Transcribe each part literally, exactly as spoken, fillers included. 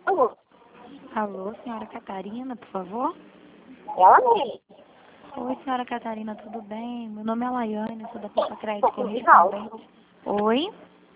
Alô? Alô, senhora Catarina, por favor? Ela mesmo. Oi, senhora Catarina, tudo bem? Meu nome é Laiane, sou da Poupa Crédito Tô de volta. Correspondente. Oi?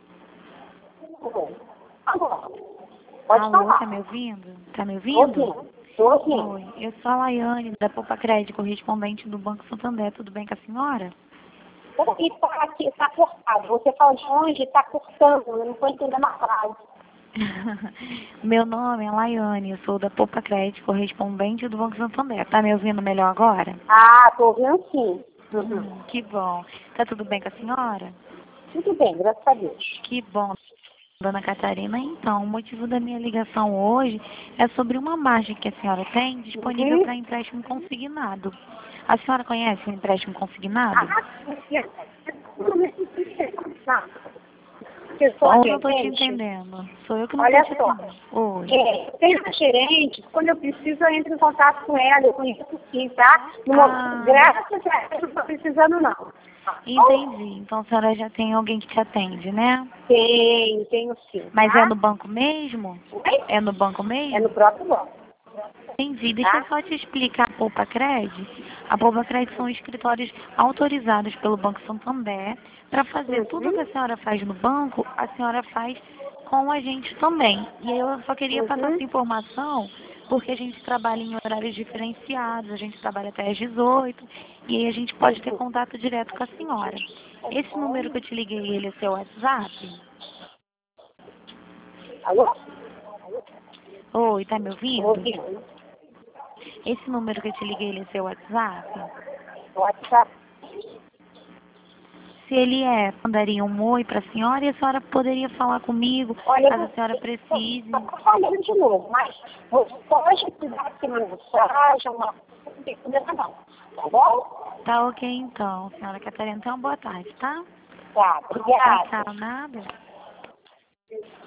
Alô? Pode Alô, tá falar. me ouvindo? Tá me Tô ouvindo? ouvindo. Tô ouvindo. Oi, eu sou a Laiane, da Poupa Crédito Correspondente do Banco Santander, tudo bem com a senhora? E tá aqui, tá cortado. Você fala de onde? Tá cortando. Eu não tô entendendo a frase. Meu nome é Laiane, eu sou da Poupa Crédito Correspondente do Banco Santander. Tá me ouvindo melhor agora? Ah, tô ouvindo sim. Uhum. Hum, que bom. Tá tudo bem com a senhora? Tudo bem, graças a Deus. Que bom. Dona Catarina, então, o motivo da minha ligação hoje é sobre uma margem que a senhora tem disponível Uhum. para empréstimo consignado. A senhora conhece o empréstimo consignado? Ah, eu sou Ou a não estou te gerente. entendendo? Sou eu que não estou Olha te só. entendendo. Oi. É, eu tenho uma gerente, quando eu preciso, eu entro em contato com ela, eu conheço sim, tá? Numa, Ah, graças a Deus, não estou precisando, não. entendi. Então a senhora já tem alguém que te atende, né? Tenho, tenho sim, Mas é tá? no banco mesmo? Oi? É no banco É no mesmo? próprio banco, Entendi. Deixa eu tá? só te explicar a Poupa Cred. A Poupa Cred são escritórios autorizados pelo Banco Santander para fazer tudo que Uhum, a senhora faz no banco, a senhora faz com a gente também. E aí eu só queria passar uhum, essa informação porque a gente trabalha em horários diferenciados, a gente trabalha até às dezoito e aí a gente pode ter uhum. contato direto com a senhora. Esse número que eu te liguei, ele é seu WhatsApp? Alô? Oi, tá me Tô ouvindo? ouvindo. Esse número que eu te liguei, ele é seu WhatsApp? WhatsApp. Se ele é, mandaria um oi para a senhora e a senhora poderia falar comigo, Olha, eu caso a não senhora sei, precise. estou falando de novo, mas você pode precisar aqui uma mensagem, uma... Não tem problema não, tá bom? Tá ok então, senhora Catarina. Então, boa tarde, tá? Tá, Tchau, obrigada. tchau. Nada.